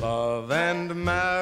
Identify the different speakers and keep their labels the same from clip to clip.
Speaker 1: Love and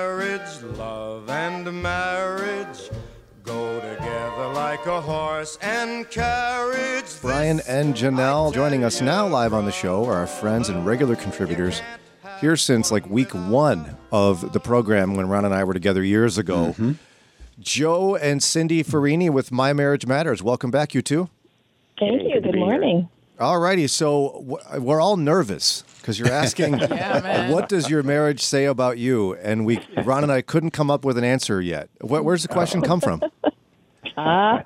Speaker 1: marriage go together like a horse and carriage.
Speaker 2: Brian and Janelle joining us now live on the show are our friends and regular contributors here since like week one of the program when Ron and I were together years ago. Mm-hmm. Joe and Cindy Farini with My Marriage Matters. Welcome back, you two.
Speaker 3: Thank you. Good morning.
Speaker 2: All righty. So we're all nervous because you're asking, what does your marriage say about you? And Ron and I couldn't come up with an answer yet. Where's the question come from?
Speaker 3: Well,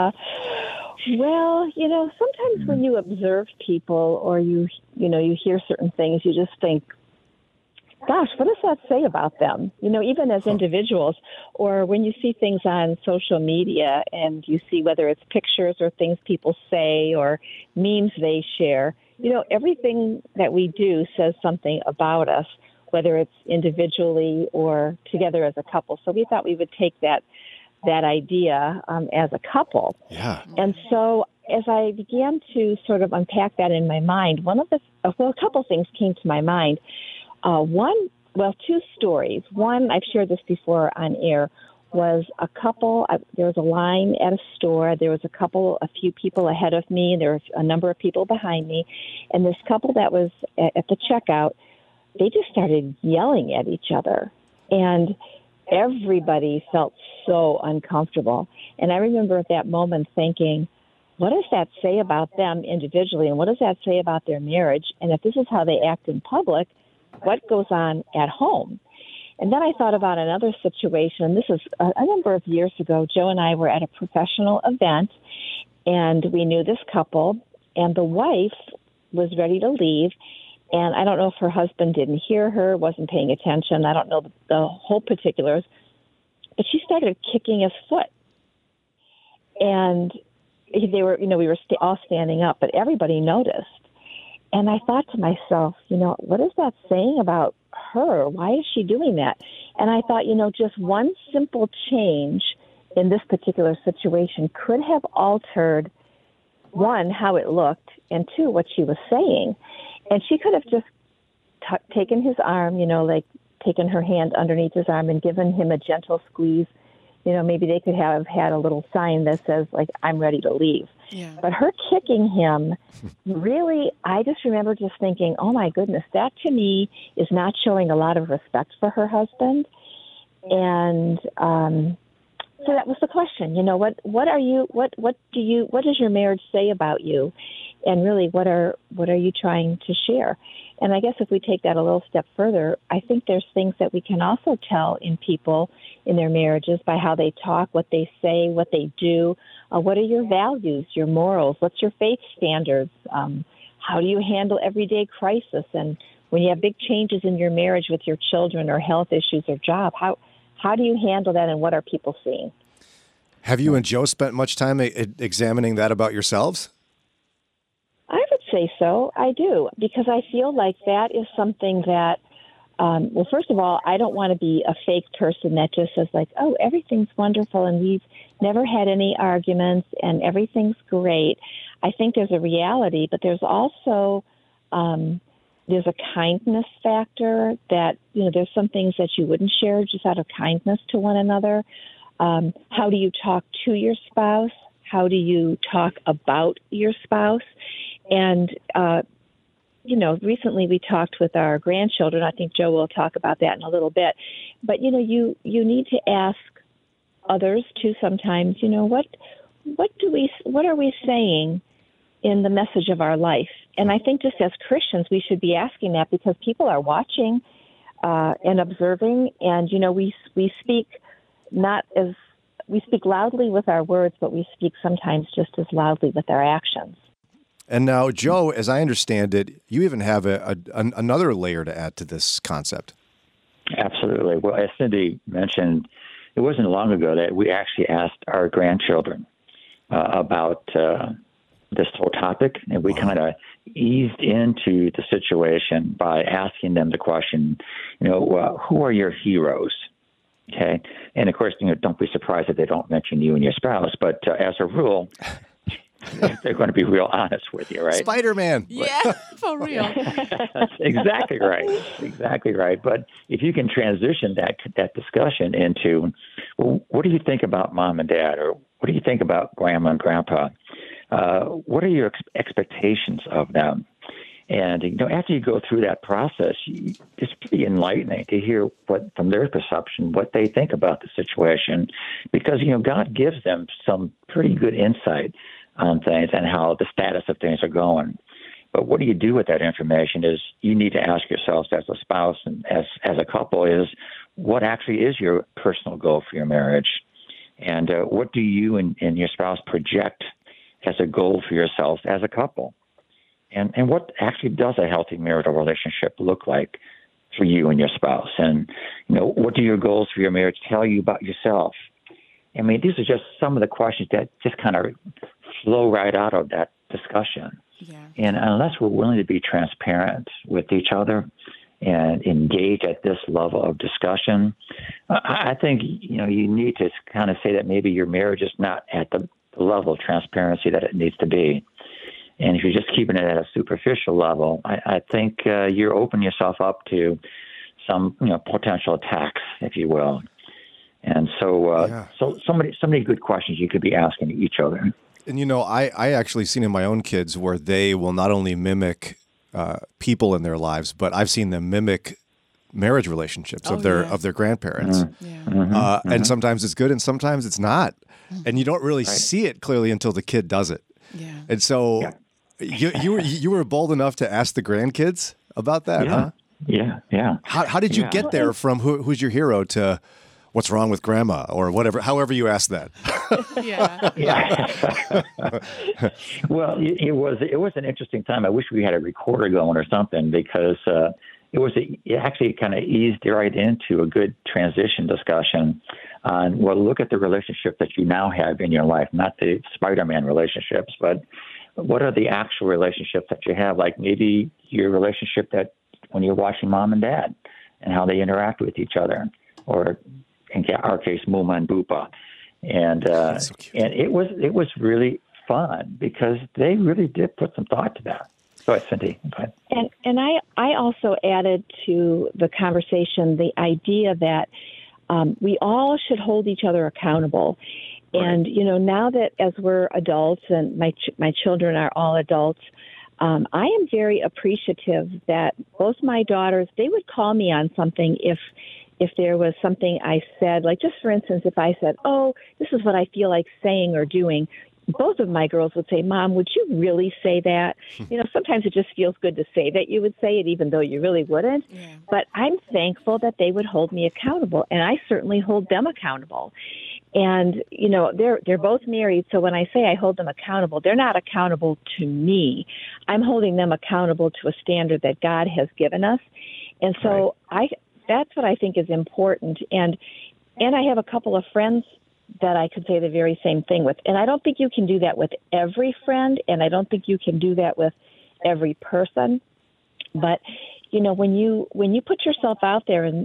Speaker 3: sometimes when you observe people or you hear certain things, you just think, gosh, what does that say about them? Even as individuals, or when you see things on social media and you see whether it's pictures or things people say or memes they share, everything that we do says something about us, whether it's individually or together as a couple. So we thought we would take that idea as a couple.
Speaker 2: Yeah.
Speaker 3: And so as I began to sort of unpack that in my mind, a couple things came to my mind. Two stories. One, I've shared this before on air, was a couple. There was a line at a store. There was a few people ahead of me. There was a number of people behind me. And this couple that was at the checkout, they just started yelling at each other. And everybody felt so uncomfortable. And I remember at that moment thinking, what does that say about them individually? And what does that say about their marriage? And if this is how they act in public, what goes on at home? And then I thought about another situation. This is a number of years ago. Joe and I were at a professional event, and we knew this couple, and the wife was ready to leave. And I don't know if her husband didn't hear her, wasn't paying attention. I don't know the whole particulars. But she started kicking his foot. And we were all standing up, but everybody noticed. And I thought to myself, what is that saying about her? Why is she doing that? And I thought, just one simple change in this particular situation could have altered, one, how it looked, and two, what she was saying. And she could have just taken his arm, taken her hand underneath his arm and given him a gentle squeeze. Maybe they could have had a little sign that says, I'm ready to leave. Yeah. But her kicking him, really, I just remember just thinking, oh, my goodness, that to me is not showing a lot of respect for her husband. And so that was the question. What does your marriage say about you? And really, what are you trying to share? And I guess if we take that a little step further, I think there's things that we can also tell in people in their marriages by how they talk, what they say, what they do. What are your values, your morals? What's your faith standards? How do you handle everyday crisis? And when you have big changes in your marriage with your children or health issues or job, how do you handle that and what are people seeing?
Speaker 2: Have you and Joe spent much time examining that about yourselves?
Speaker 3: I would say so. I do, because I feel like that is something that, first of all, I don't want to be a fake person that just says oh, everything's wonderful and we've never had any arguments and everything's great. I think there's a reality, but there's also, there's a kindness factor that, there's some things that you wouldn't share just out of kindness to one another. How do you talk to your spouse? How do you talk about your spouse? And, recently we talked with our grandchildren. I think Joe will talk about that in a little bit. But, you need to ask others too sometimes, what are we saying in the message of our life? And I think just as Christians, we should be asking that because people are watching and observing. And, we speak we speak loudly with our words, but we speak sometimes just as loudly with our actions.
Speaker 2: And now, Joe, as I understand it, you even have another layer to add to this concept.
Speaker 4: Absolutely. Well, as Cindy mentioned, it wasn't long ago that we actually asked our grandchildren about this whole topic, and we kind of eased into the situation by asking them the question, who are your heroes? Okay. And of course, don't be surprised if they don't mention you and your spouse, but as a rule, if they're going to be real honest with you, right?
Speaker 2: Spider-Man.
Speaker 5: Yeah, for real.
Speaker 4: That's exactly right. Exactly right. But if you can transition that discussion into, well, what do you think about mom and dad, or what do you think about grandma and grandpa? What are your expectations of them? And after you go through that process, it's pretty enlightening to hear what, from their perception, what they think about the situation, because God gives them some pretty good insight on things and how the status of things are going. But what do you do with that information is you need to ask yourselves as a spouse and as a couple is, what actually is your personal goal for your marriage? And what do you and your spouse project as a goal for yourselves as a couple? And what actually does a healthy marital relationship look like for you and your spouse? And, what do your goals for your marriage tell you about yourself? I mean, these are just some of the questions that just kind of flow right out of that discussion.
Speaker 5: Yeah.
Speaker 4: And unless we're willing to be transparent with each other and engage at this level of discussion, I think, you need to kind of say that maybe your marriage is not at the level of transparency that it needs to be. And if you're just keeping it at a superficial level, I think you're opening yourself up to some, potential attacks, if you will. And so, so many good questions you could be asking each other.
Speaker 2: And I actually seen in my own kids where they will not only mimic people in their lives, but I've seen them mimic marriage relationships of their grandparents. And sometimes it's good, and sometimes it's not, and you don't really see it clearly until the kid does it.
Speaker 5: Yeah.
Speaker 2: And so. You were bold enough to ask the grandkids about that, huh?
Speaker 4: Yeah.
Speaker 2: How did you get there from who's your hero to what's wrong with grandma or whatever, however you asked that?
Speaker 4: Well, it was an interesting time. I wish we had a recorder going or something, because it actually kind of eased right into a good transition discussion on, well, look at the relationship that you now have in your life, not the Spider-Man relationships, but what are the actual relationships that you have? Like maybe your relationship that when you're watching mom and dad and how they interact with each other, or in our case, Muma and Bupa. And
Speaker 2: so cute.
Speaker 4: And it was really fun because they really did put some thought to that. Go ahead, Cindy. Go ahead.
Speaker 3: And I also added to the conversation the idea that we all should hold each other accountable. And, now that as we're adults and my children are all adults, I am very appreciative that both my daughters, they would call me on something if there was something I said, like just for instance, if I said, oh, this is what I feel like saying or doing, both of my girls would say, Mom, would you really say that? Sometimes it just feels good to say that you would say it, even though you really wouldn't. Yeah. But I'm thankful that they would hold me accountable, and I certainly hold them accountable. And, they're both married, so when I say I hold them accountable, they're not accountable to me. I'm holding them accountable to a standard that God has given us. And so that's what I think is important. And I have a couple of friends that I could say the very same thing with. And I don't think you can do that with every friend, and I don't think you can do that with every person. But, when you put yourself out there and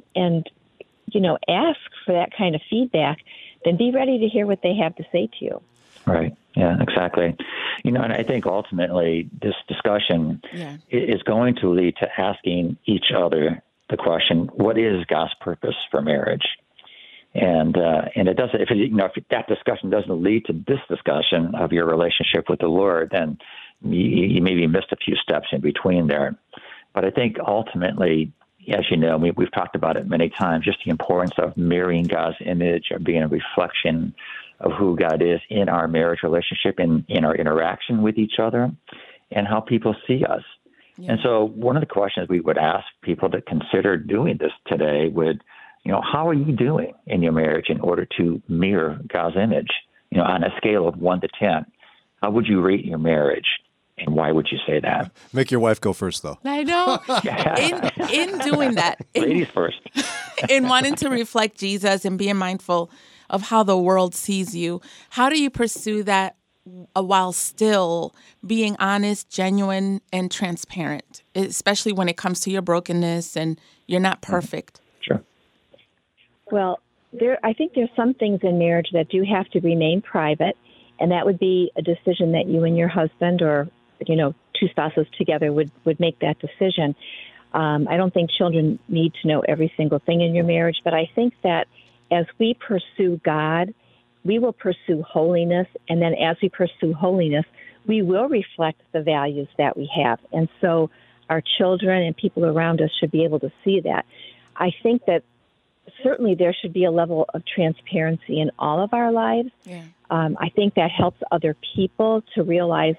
Speaker 3: ask for that kind of feedback, then be ready to hear what they have to say to you.
Speaker 4: Right. Yeah, exactly. And I think ultimately this discussion is going to lead to asking each other the question, what is God's purpose for marriage? And it doesn't, if that discussion doesn't lead to this discussion of your relationship with the Lord, then you maybe missed a few steps in between there. But I think ultimately, as you know, we've talked about it many times, just the importance of mirroring God's image, or being a reflection of who God is in our marriage relationship, in our interaction with each other, and how people see us. Yeah. And so one of the questions we would ask people that consider doing this today would, how are you doing in your marriage in order to mirror God's image? On a scale of 1 to 10, how would you rate your marriage? And why would you say that?
Speaker 2: Make your wife go first, though.
Speaker 5: I know. In doing that.
Speaker 4: Ladies first.
Speaker 5: In wanting to reflect Jesus and being mindful of how the world sees you, how do you pursue that while still being honest, genuine, and transparent, especially when it comes to your brokenness and you're not perfect?
Speaker 4: Sure.
Speaker 3: Well, I think there's some things in marriage that do have to remain private. And that would be a decision that you and your husband, or, two spouses together would make that decision. I don't think children need to know every single thing in your marriage, but I think that as we pursue God, we will pursue holiness, and then as we pursue holiness, we will reflect the values that we have. And so our children and people around us should be able to see that. I think that certainly there should be a level of transparency in all of our lives.
Speaker 5: Yeah.
Speaker 3: I think that helps other people to realize,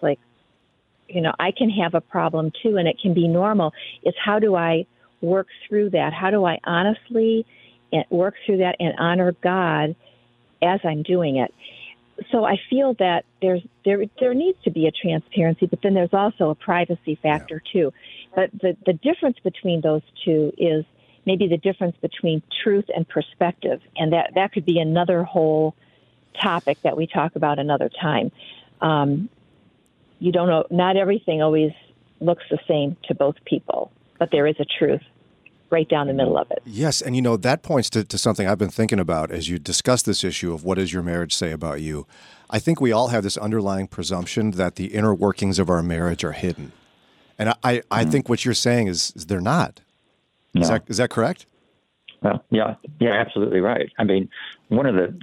Speaker 3: I can have a problem too, and it can be normal. It's how do I work through that? How do I honestly work through that and honor God as I'm doing it? So I feel that there needs to be a transparency, but then there's also a privacy factor too. But the difference between those two is maybe the difference between truth and perspective, and that could be another whole topic that we talk about another time. You don't know, not everything always looks the same to both people, but there is a truth right down the middle of it.
Speaker 2: Yes, and that points to something I've been thinking about as you discuss this issue of what does your marriage say about you. I think we all have this underlying presumption that the inner workings of our marriage are hidden. And I think what you're saying is they're not.
Speaker 4: No.
Speaker 2: Is that correct?
Speaker 4: Well, yeah, absolutely right. I mean, when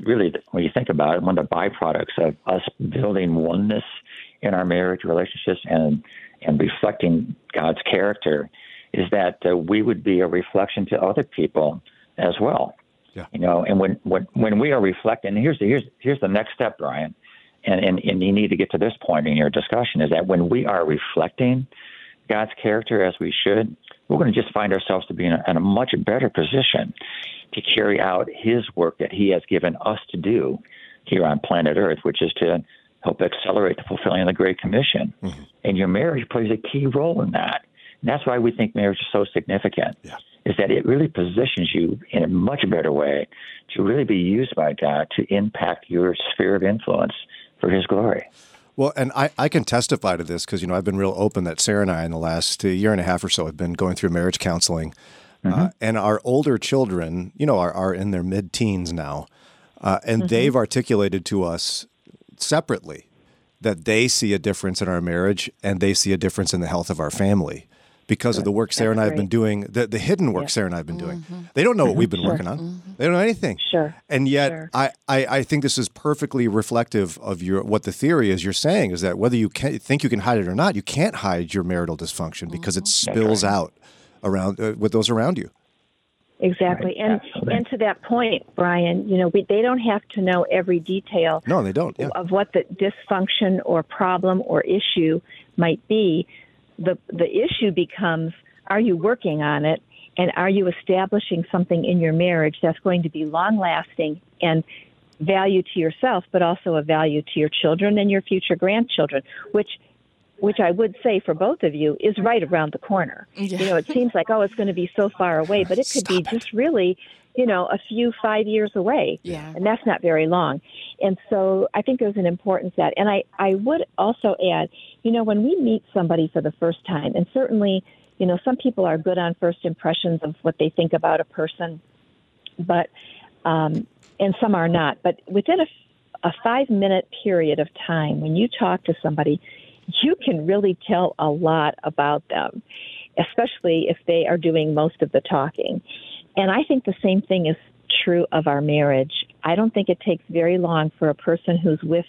Speaker 4: you think about it, one of the byproducts of us building oneness in our marriage relationships and reflecting God's character is that we would be a reflection to other people as well.
Speaker 2: Yeah.
Speaker 4: And when we are reflecting, here's the next step, Brian, and you need to get to this point in your discussion, is that when we are reflecting God's character as we should, we're going to just find ourselves to be in a much better position to carry out His work that He has given us to do here on planet Earth, which is to help accelerate the fulfilling of the Great Commission. Mm-hmm. And your marriage plays a key role in that. And that's why we think marriage is so significant, is that it really positions you in a much better way to really be used by God to impact your sphere of influence for His glory.
Speaker 2: Well, and I can testify to this because, I've been real open that Sarah and I in the last year and a half or so have been going through marriage counseling. Mm-hmm. And our older children, are in their mid-teens now. And mm-hmm. they've articulated to us separately that they see a difference in our marriage and they see a difference in the health of our family because of the work Sarah and I have been doing, the hidden work Sarah and I have been doing. They don't know what we've been working on. Mm-hmm. They don't know anything.
Speaker 3: Sure.
Speaker 2: And yet I think this is perfectly reflective of what the theory is you're saying, is that whether you think you can hide it or not, you can't hide your marital dysfunction because it spills out around with those around you.
Speaker 3: Exactly. Right. And to that point, Brian, they don't have to know every detail.
Speaker 2: No, they don't. Yeah.
Speaker 3: Of what the dysfunction or problem or issue might be. The issue becomes, are you working on it, and are you establishing something in your marriage that's going to be long-lasting and value to yourself, but also a value to your children and your future grandchildren, which I would say for both of you is right around the corner. Yeah. It seems like, it's going to be so far away, but it could be just really, a few 5 years away.
Speaker 5: Yeah.
Speaker 3: And that's not very long. And so I think there's an importance that, and I would also add, when we meet somebody for the first time, and certainly, some people are good on first impressions of what they think about a person, but, and some are not. But within a 5-minute period of time, when you talk to somebody, you can really tell a lot about them, especially if they are doing most of the talking. And I think the same thing is true of our marriage. I don't think it takes very long for a person who's with,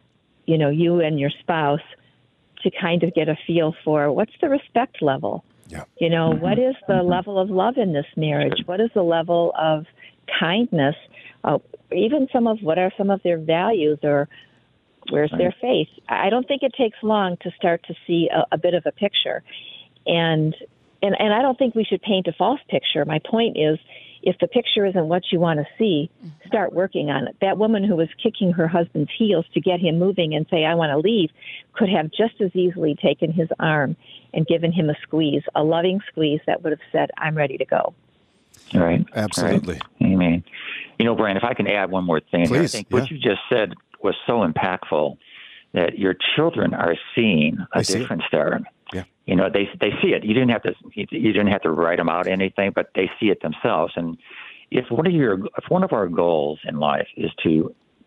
Speaker 3: you and your spouse to kind of get a feel for what's the respect level.
Speaker 2: Yeah.
Speaker 3: What is the level of love in this marriage? What is the level of kindness? Even what are some of their values, or where's their faith? I don't think it takes long to start to see a bit of a picture. And I don't think we should paint a false picture. My point is, if the picture isn't what you want to see, start working on it. That woman who was kicking her husband's heels to get him moving and say, I want to leave, could have just as easily taken his arm and given him a squeeze, a loving squeeze that would have said, I'm ready to go.
Speaker 4: Right.
Speaker 2: Absolutely.
Speaker 4: Right. Amen. Brian, if I can add one more thing.
Speaker 2: Please,
Speaker 4: I think what you just said was so impactful, that your children are seeing a difference there.
Speaker 2: Yeah.
Speaker 4: They see it. You didn't have to write them out anything, but they see it themselves. And if one of our goals in life is to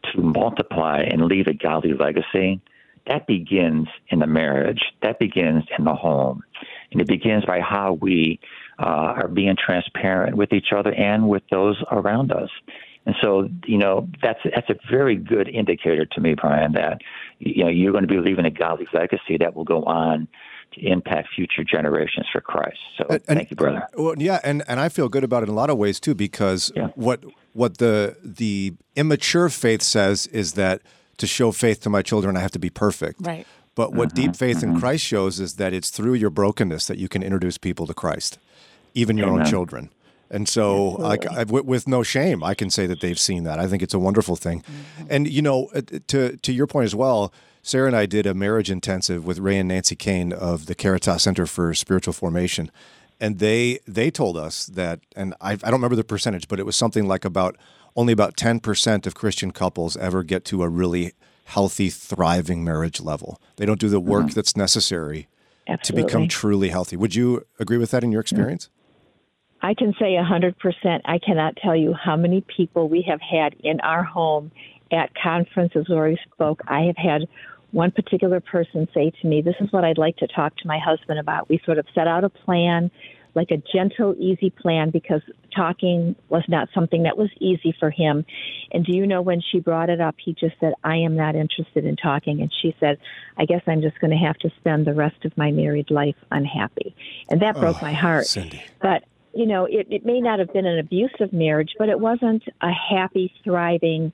Speaker 4: to multiply and leave a godly legacy, that begins in the marriage. That begins in the home. And it begins by how we are being transparent with each other and with those around us. And so, that's a very good indicator to me, Brian, that, you're going to be leaving a godly legacy that will go on to impact future generations for Christ. So thank you, brother.
Speaker 2: Well, yeah, and I feel good about it in a lot of ways, too, because what the immature faith says is that to show faith to my children, I have to be perfect.
Speaker 5: Right.
Speaker 2: But what deep faith in Christ shows is that it's through your brokenness that you can introduce people to Christ, even your own children. And so, with no shame, I can say that they've seen that. I think it's a wonderful thing. Mm-hmm. And, to your point as well, Sarah and I did a marriage intensive with Ray and Nancy Kane of the Caritas Center for Spiritual Formation. And they told us that, and I don't remember the percentage, but it was something like only about 10% of Christian couples ever get to a really healthy, thriving marriage level. They don't do the work that's necessary to become truly healthy. Would you agree with that in your experience?
Speaker 3: I can say 100%. I cannot tell you how many people we have had in our home at conferences where we spoke. I have had one particular person say to me, this is what I'd like to talk to my husband about. We sort of set out a plan, like a gentle, easy plan, because talking was not something that was easy for him. And do you know, when she brought it up, he just said, I am not interested in talking. And she said, I guess I'm just going to have to spend the rest of my married life unhappy. And that broke my heart.
Speaker 2: Cindy.
Speaker 3: But it may not have been an abusive marriage, but it wasn't a happy, thriving,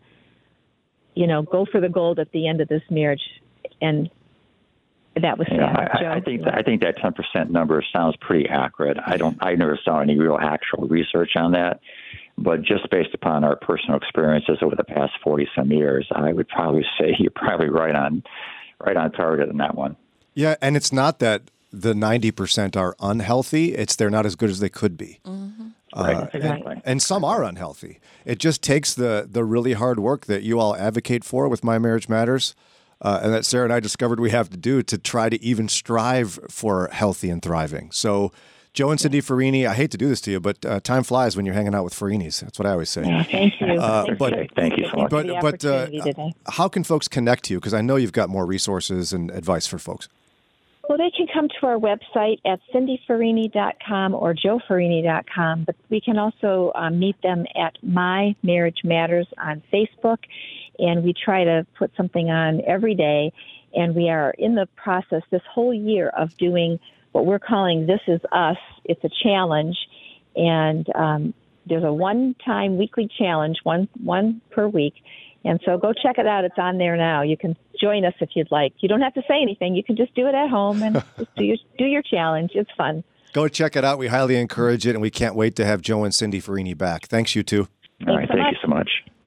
Speaker 3: go for the gold at the end of this marriage. And that was sad.
Speaker 4: I think that 10% number sounds pretty accurate. I never saw any real actual research on that, but just based upon our personal experiences over the past 40 some years, I would probably say you're probably right on target on that one.
Speaker 2: Yeah, and it's not that the 90% are unhealthy; it's they're not as good as they could be.
Speaker 5: Mm-hmm.
Speaker 4: Right, exactly.
Speaker 2: And some are unhealthy. It just takes the really hard work that you all advocate for with My Marriage Matters, and that Sarah and I discovered we have to do to try to even strive for healthy and thriving. So, Joe and Cindy Farini, I hate to do this to you, but time flies when you're hanging out with Farinis. That's what I always say.
Speaker 3: Yeah, thank you.
Speaker 4: Thank you so much.
Speaker 2: But how can folks connect to you? Because I know you've got more resources and advice for folks.
Speaker 3: Well, they can come to our website at cindyfarini.com or joefarini.com, but we can also meet them at My Marriage Matters on Facebook, and we try to put something on every day, and we are in the process this whole year of doing what we're calling This Is Us. It's a challenge, and there's a one-time weekly challenge, one per week. And so go check it out. It's on there now. You can join us if you'd like. You don't have to say anything. You can just do it at home and just do your challenge. It's fun.
Speaker 2: Go check it out. We highly encourage it, and we can't wait to have Joe and Cindy Farini back. Thanks, you two.
Speaker 4: All right. Thank you so much.